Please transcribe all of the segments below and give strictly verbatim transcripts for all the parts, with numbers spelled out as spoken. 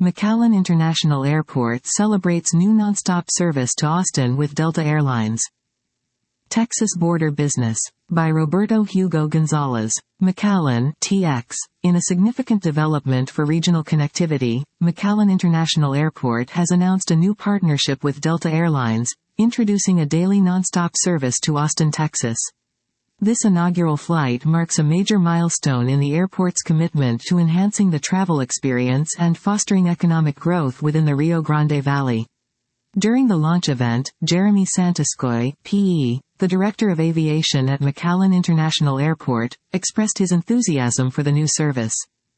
McAllen International Airport celebrates new nonstop service to Austin with Delta Airlines. Texas Border Business. By Roberto Hugo Gonzalez. McAllen, T X. In a significant development for regional connectivity, McAllen International Airport has announced a new partnership with Delta Airlines, introducing a daily nonstop service to Austin, Texas. This inaugural flight marks a major milestone in the airport's commitment to enhancing the travel experience and fostering economic growth within the Rio Grande Valley. During the launch event, Jeremy Santiskoy, P E, the Director of Aviation at McAllen International Airport, expressed his enthusiasm for the new service.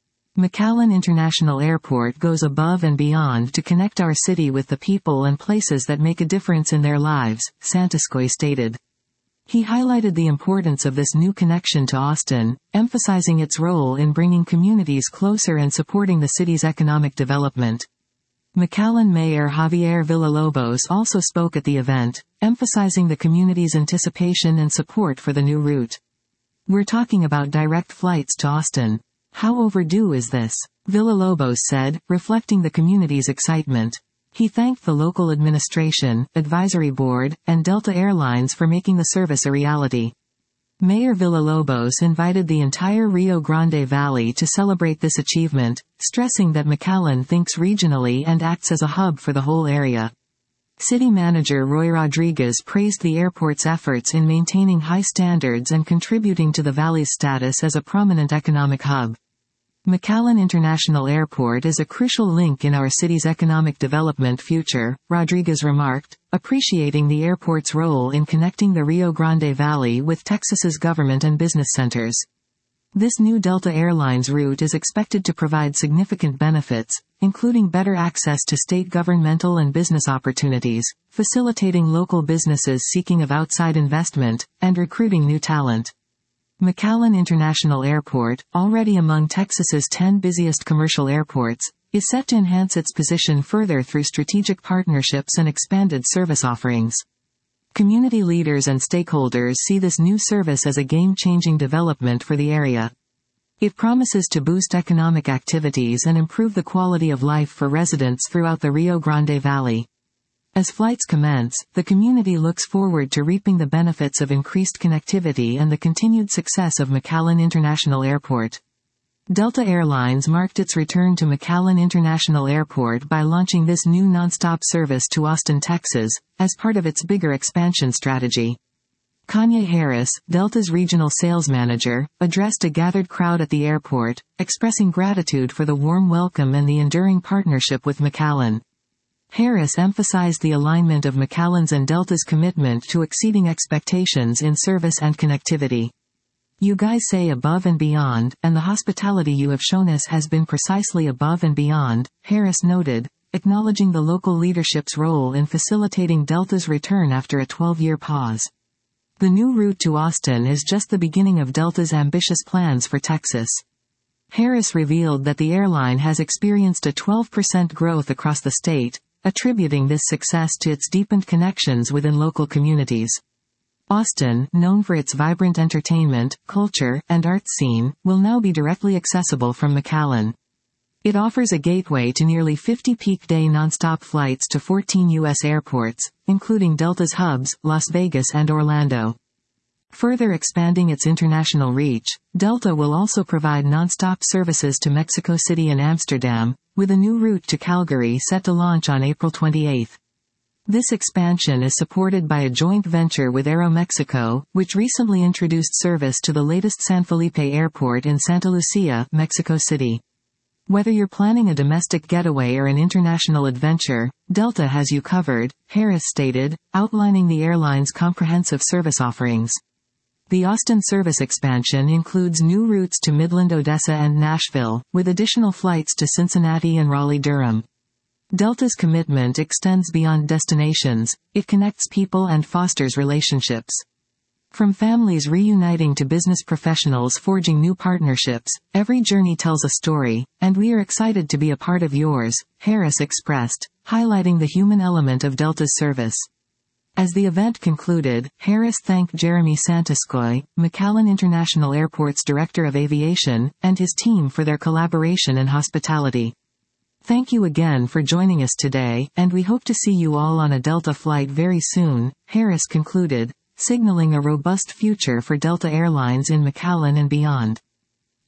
McAllen International Airport goes above and beyond to connect our city with the people and places that make a difference in their lives, Santiskoy stated. He highlighted the importance of this new connection to Austin, emphasizing its role in bringing communities closer and supporting the city's economic development. McAllen Mayor Javier Villalobos also spoke at the event, emphasizing the community's anticipation and support for the new route. "We're talking about direct flights to Austin. How overdue is this?" Villalobos said, reflecting the community's excitement. He thanked the local administration, advisory board, and Delta Airlines for making the service a reality. Mayor Villalobos invited the entire Rio Grande Valley to celebrate this achievement, stressing that McAllen thinks regionally and acts as a hub for the whole area. City Manager Roy Rodriguez praised the airport's efforts in maintaining high standards and contributing to the valley's status as a prominent economic hub. McAllen International Airport is a crucial link in our city's economic development future, Rodriguez remarked, appreciating the airport's role in connecting the Rio Grande Valley with Texas's government and business centers. This new Delta Airlines route is expected to provide significant benefits, including better access to state governmental and business opportunities, facilitating local businesses seeking of outside investment, and recruiting new talent. McAllen International Airport, already among Texas's ten busiest commercial airports, is set to enhance its position further through strategic partnerships and expanded service offerings. Community leaders and stakeholders see this new service as a game-changing development for the area. It promises to boost economic activities and improve the quality of life for residents throughout the Rio Grande Valley. As flights commence, the community looks forward to reaping the benefits of increased connectivity and the continued success of McAllen International Airport. Delta Airlines marked its return to McAllen International Airport by launching this new nonstop service to Austin, Texas, as part of its bigger expansion strategy. Kanye Harris, Delta's regional sales manager, addressed a gathered crowd at the airport, expressing gratitude for the warm welcome and the enduring partnership with McAllen. Harris emphasized the alignment of McAllen's and Delta's commitment to exceeding expectations in service and connectivity. "You guys say above and beyond, and the hospitality you have shown us has been precisely above and beyond," Harris noted, acknowledging the local leadership's role in facilitating Delta's return after a twelve-year pause. The new route to Austin is just the beginning of Delta's ambitious plans for Texas. Harris revealed that the airline has experienced a twelve percent growth across the state, attributing this success to its deepened connections within local communities. Austin, known for its vibrant entertainment, culture, and arts scene, will now be directly accessible from McAllen. It offers a gateway to nearly fifty peak-day nonstop flights to fourteen U S airports, including Delta's hubs, Las Vegas and Orlando. Further expanding its international reach, Delta will also provide nonstop services to Mexico City and Amsterdam, with a new route to Calgary set to launch on April twenty-eighth. This expansion is supported by a joint venture with Aeromexico, which recently introduced service to the latest San Felipe Airport in Santa Lucia, Mexico City. Whether you're planning a domestic getaway or an international adventure, Delta has you covered, Harris stated, outlining the airline's comprehensive service offerings. The Austin service expansion includes new routes to Midland, Odessa and Nashville, with additional flights to Cincinnati and Raleigh-Durham. Delta's commitment extends beyond destinations, it connects people and fosters relationships. From families reuniting to business professionals forging new partnerships, every journey tells a story, and we are excited to be a part of yours, Harris expressed, highlighting the human element of Delta's service. As the event concluded, Harris thanked Jeremy Santiskoy, McAllen International Airport's Director of Aviation, and his team for their collaboration and hospitality. Thank you again for joining us today, and we hope to see you all on a Delta flight very soon, Harris concluded, signaling a robust future for Delta Air Lines in McAllen and beyond.